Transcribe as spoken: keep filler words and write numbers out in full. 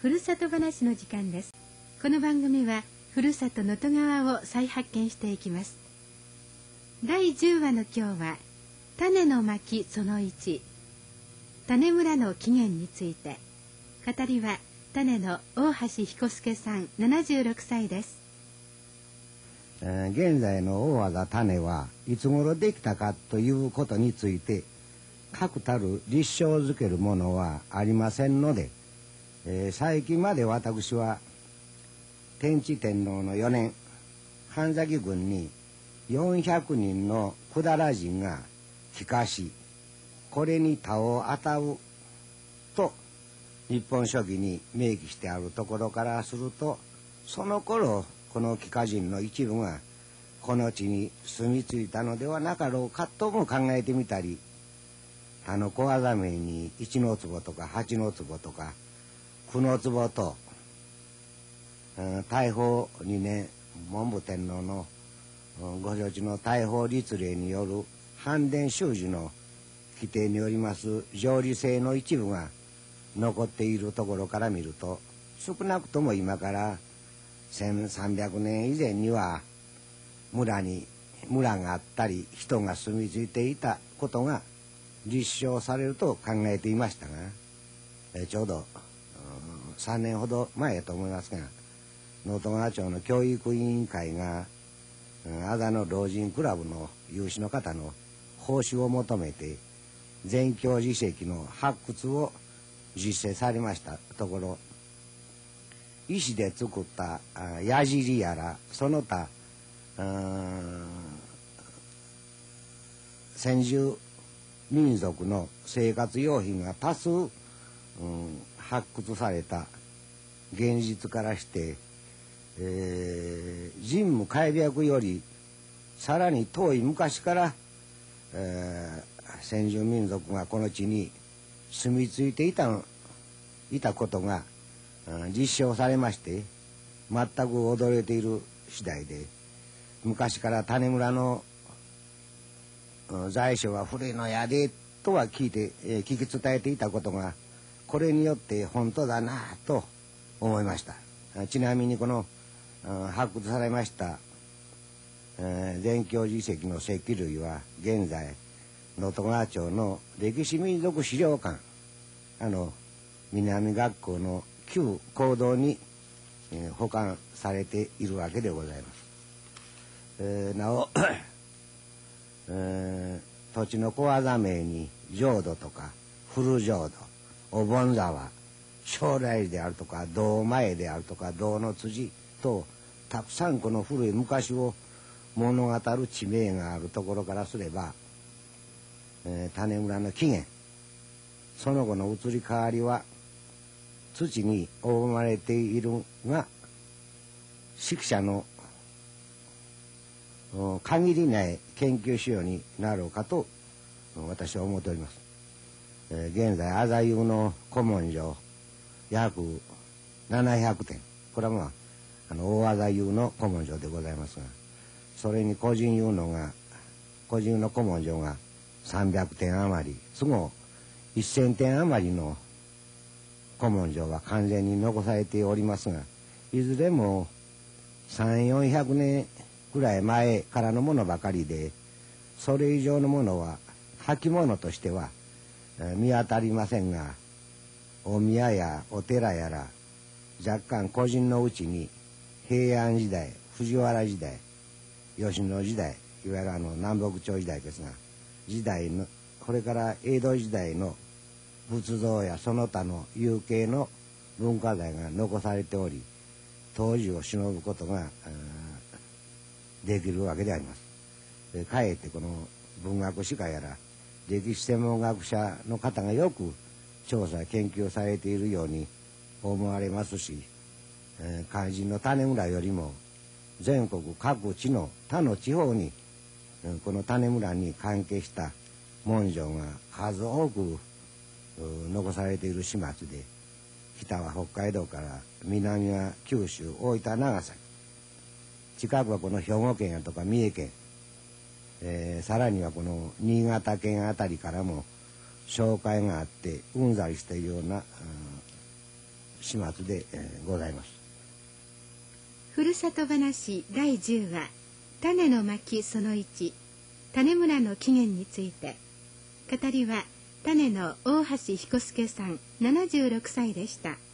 ふるさと話の時間です。この番組はふるさと能登川を再発見していきます。だいじゅうわの今日は種の巻そのいち、種村の起源について。語りは種の大橋彦介さん、ななじゅうろくさいです。 えー、現在の大和田種はいつ頃できたかということについて確たる立証づけるものはありませんので、えー、最近まで私は天智天皇のよねん神崎郡によんひゃくにんの百済人が帰化し、これに他を与うと日本書紀に明記してあるところからすると、その頃この帰化人の一部がこの地に住み着いたのではなかろうかとも考えてみたり、他の小技名に一の坪とか八の坪とか九の坪と、うん、大宝にねん文武天皇の、うん、ご承知の大宝律令による藩伝習字の規定によります条理性の一部が残っているところから見ると、少なくとも今からせんさんびゃくねん以前には村に村があったり人が住み着いていたことが立証されると考えていましたが、えちょうど、うん、さんねんほど前やと思いますが、能登川町の教育委員会が、うん、阿賀の老人クラブの有志の方の報酬を求めて全教寺跡の発掘を実践されましたところ、石で作った矢尻やらその他先住民族の生活用品が多数、うん、発掘された現実からして、えー、神武開闢よりさらに遠い昔から、えー、先住民族がこの地に住み着いていたいたことが、うん、実証されまして、全く驚いている次第で、昔から種村の、うん、在所は古いのやでとは聞いて、えー、聞き伝えていたことがこれによって本当だなと思いました。ちなみにこの、うん、発掘されました、えー、全教寺遺跡の石器類は現在能登川町の歴史民族資料館、あの南学校の旧講堂に、えー、保管されているわけでございます。えー、なお、えー、土地の小技名に浄土とか古浄土、お盆沢、将来であるとか堂前であるとか堂の辻と、たくさんこの古い昔を物語る地名があるところからすれば、えー、種村の起源、その後の移り変わりは土に覆われているが、識者の限りない研究資料になろうかと私は思っております。えー、現在阿座湯の古文書約ななひゃくてん、これはまあ、あの大阿座湯の古文書でございますが、それに個人湯のが個人の古文書がさんびゃくてん余り、都合せんてん余りの古文書は完全に残されておりますが、いずれもさんよんひゃくねんぐらい前からのものばかりで、それ以上のものは履物としては、えー、見当たりませんが、お宮やお寺やら若干個人のうちに平安時代、藤原時代、吉野時代、いわゆるあの南北朝時代ですが、時代のこれから江戸時代の仏像やその他の有形の文化財が残されており、当時を忍ぶことができるわけであります。かえってこの文学史家やら歴史専門学者の方がよく調査研究されているように思われますし、えー、肝心の種村よりも全国各地の他の地方に、うん、この種村に関係した文書が数多く残されている始末で、北は北海道から南は九州、大分、長崎、近くはこの兵庫県やとか三重県、えー、さらにはこの新潟県あたりからも紹介があってうんざりしているような、うん、 始末で、えー、ございます。 ふるさと話だいじゅうわ種の巻そのいち種村の起源について、語りは種の大橋彦介さんななじゅうろくさいでした。